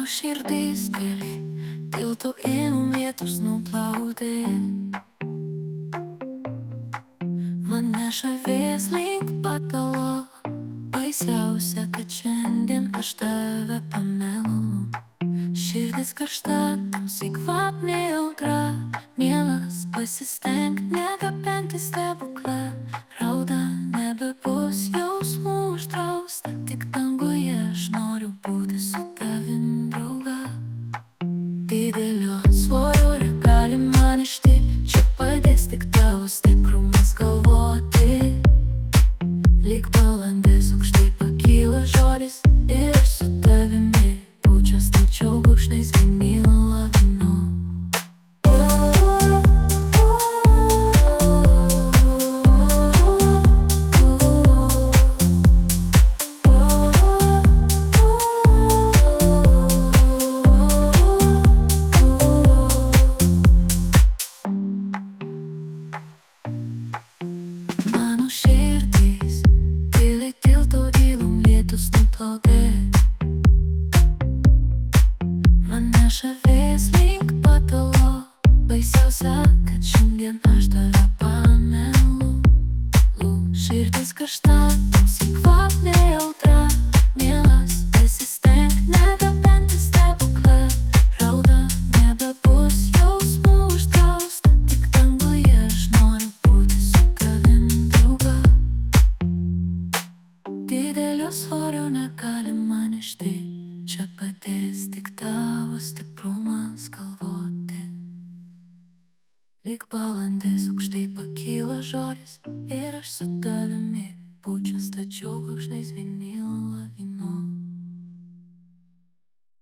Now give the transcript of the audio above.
Mano širdis gili, tiltu ėmum lietus nuplaukti. Mane žavės link patalo, baisiausia, kad šiandien aš tave pamelu. Širdis karšta, tamsiai kvapni audra, mielas pasistenk negabenti stebuklą. Rauda nebebus jausmų uždrausta, tik danguje aš noriu būti su tavim drauga. Didelio svorio regali man išti, čia padės tik tavo stiprumas galvoti. Lyg balandis aukštai pakyla žodis, ir aš su tavimi būčiau stačiau gurkšnais vinilo lavinu. Mano širdis giliai tilto gilum lietus nuplaukė. Mane žavės link patalo, baisiausia, kad šiandien aš tave pamelu. Širdis karšta, tamsiai kvapni audra, mielas pasistenk negabenti stebuklą. Rauda nebebus jausmų uždrausta, tik danguje aš noriu būti su tavim drauga. Didelio svorio negali man išti, čia padės tik tavo stiprumas galvoti. Lyg balandis aukštai pakyla žodis, ir aš su